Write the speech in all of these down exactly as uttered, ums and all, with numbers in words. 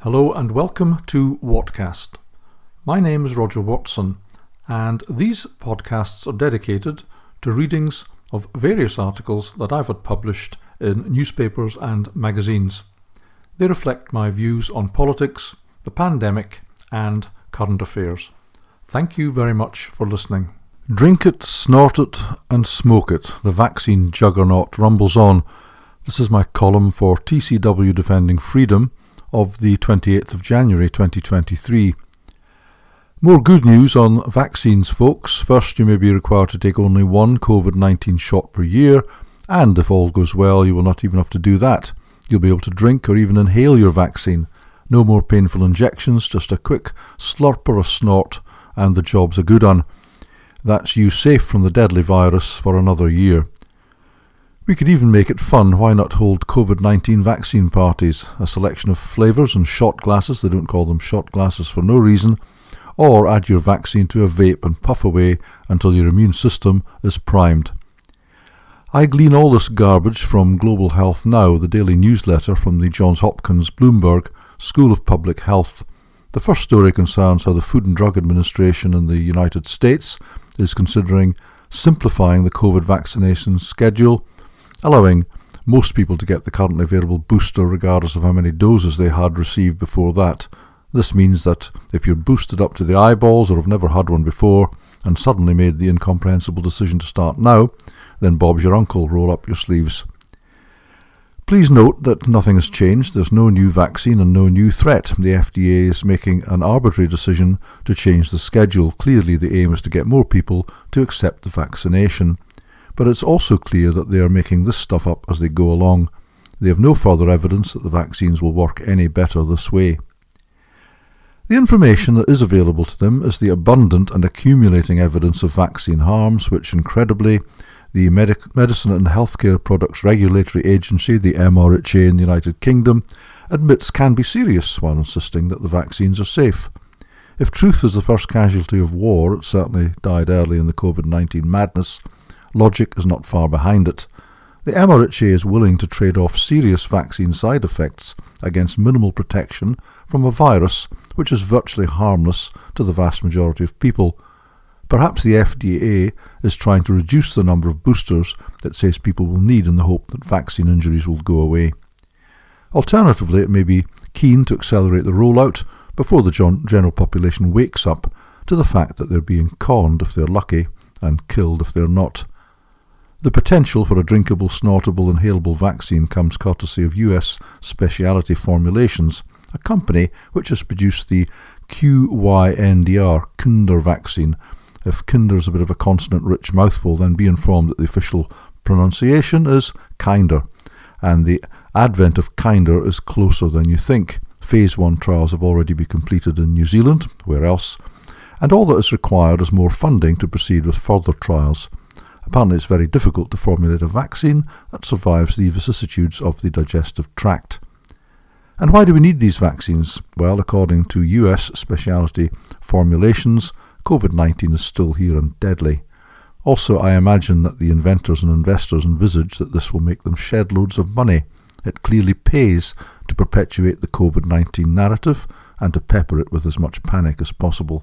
Hello and welcome to Whatcast. My name is Roger Watson, and these podcasts are dedicated to readings of various articles that I've had published in newspapers and magazines. They reflect my views on politics, the pandemic, and current affairs. Thank you very much for listening. Drink it, snort it, and smoke it. The vaccine juggernaut rumbles on. This is my column for T C W Defending Freedom of the twenty-eighth of January twenty twenty-three. More good news on vaccines, folks. First, you may be required to take only one covid nineteen shot per year, and if all goes well, you will not even have to do that. You'll be able to drink or even inhale your vaccine. No more painful injections, just a quick slurp or a snort, and the job's a good one. That's you safe from the deadly virus for another year. We could even make it fun. Why not hold covid nineteen vaccine parties? A selection of flavours and shot glasses, they don't call them shot glasses for no reason, or add your vaccine to a vape and puff away until your immune system is primed. I glean all this garbage from Global Health Now, the daily newsletter from the Johns Hopkins Bloomberg School of Public Health. The first story concerns how the Food and Drug Administration in the United States is considering simplifying the COVID vaccination schedule, allowing most people to get the currently available booster regardless of how many doses they had received before that. This means that if you're boosted up to the eyeballs or have never had one before and suddenly made the incomprehensible decision to start now, then Bob's your uncle, roll up your sleeves. Please note that nothing has changed. There's no new vaccine and no new threat. The F D A is making an arbitrary decision to change the schedule. Clearly the aim is to get more people to accept the vaccination. But it's also clear that they are making this stuff up as they go along. They have no further evidence that the vaccines will work any better this way. The information that is available to them is the abundant and accumulating evidence of vaccine harms, which incredibly the Medic- Medicine and Healthcare Products Regulatory Agency, the M R H A in the United Kingdom, admits can be serious while insisting that the vaccines are safe. If truth is the first casualty of war, it certainly died early in the covid nineteen madness. Logic is not far behind it. The M R H A is willing to trade off serious vaccine side effects against minimal protection from a virus which is virtually harmless to the vast majority of people. Perhaps the F D A is trying to reduce the number of boosters it says people will need in the hope that vaccine injuries will go away. Alternatively, it may be keen to accelerate the rollout before the general population wakes up to the fact that they're being conned if they're lucky and killed if they're not. The potential for a drinkable, snortable, inhalable vaccine comes courtesy of U S Specialty Formulations, a company which has produced the Q Y N D R, Kinder vaccine. If Kinder's a bit of a consonant-rich mouthful, then be informed that the official pronunciation is Kinder, and the advent of Kinder is closer than you think. Phase one trials have already been completed in New Zealand, where else? And all that is required is more funding to proceed with further trials. Apparently it's very difficult to formulate a vaccine that survives the vicissitudes of the digestive tract. And why do we need these vaccines? Well, according to U S Specialty Formulations, covid nineteen is still here and deadly. Also, I imagine that the inventors and investors envisage that this will make them shed loads of money. It clearly pays to perpetuate the covid nineteen narrative and to pepper it with as much panic as possible.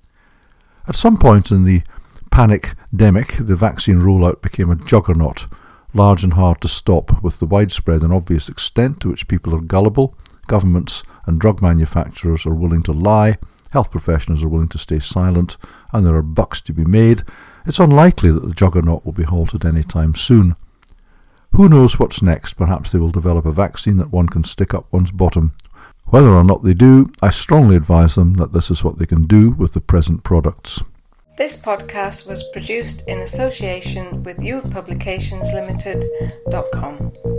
At some point in the panic-demic, the vaccine rollout became a juggernaut, large and hard to stop, with the widespread and obvious extent to which people are gullible, governments and drug manufacturers are willing to lie, health professionals are willing to stay silent, and there are bucks to be made. It's unlikely that the juggernaut will be halted any time soon. Who knows what's next? Perhaps they will develop a vaccine that one can stick up one's bottom. Whether or not they do, I strongly advise them that this is what they can do with the present products. This podcast was produced in association with you publications limited dot com.